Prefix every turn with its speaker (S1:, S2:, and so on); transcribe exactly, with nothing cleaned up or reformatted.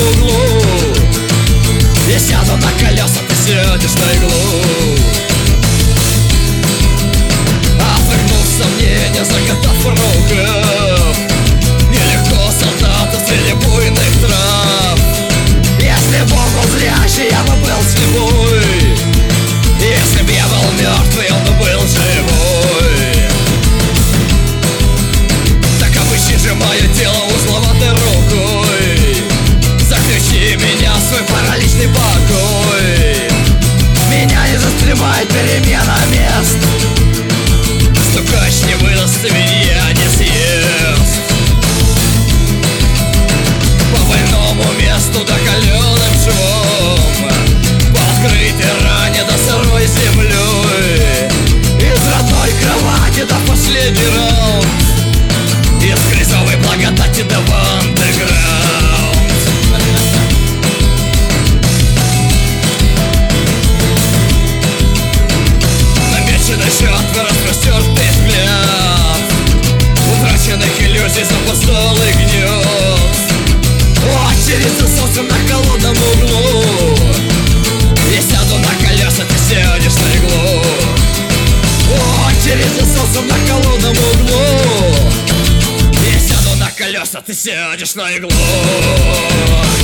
S1: углу. Я сяду на колеса, ты сядешь на иглу. Отвергнув сомнения, заготав в руках, нелегко солдата среди буйных трав. Если Бог был зрячий, я бы был слепой. Если б я был мертвый, он бы был живой. Так обыщи же мое тело узловатой рукой. Заключи меня в свой параличный покой. Меня не застревает перемена мест. Стукач не выдаст, свинья не съест. По больному месту да каленым швом, по открытой ране да сырой землей. Из родной кровати до последний раунд, из грязовой благодати до андеграунд. Намеченный счет, распростертый взгляд, утраченных иллюзий запусталый гнет. Очередь за солнцем на холодном углу. Я сяду на колеса, ты сядешь на иглу. Очередь за солнцем на холодном углу. Я сяду на колеса, ты сядешь на иглу.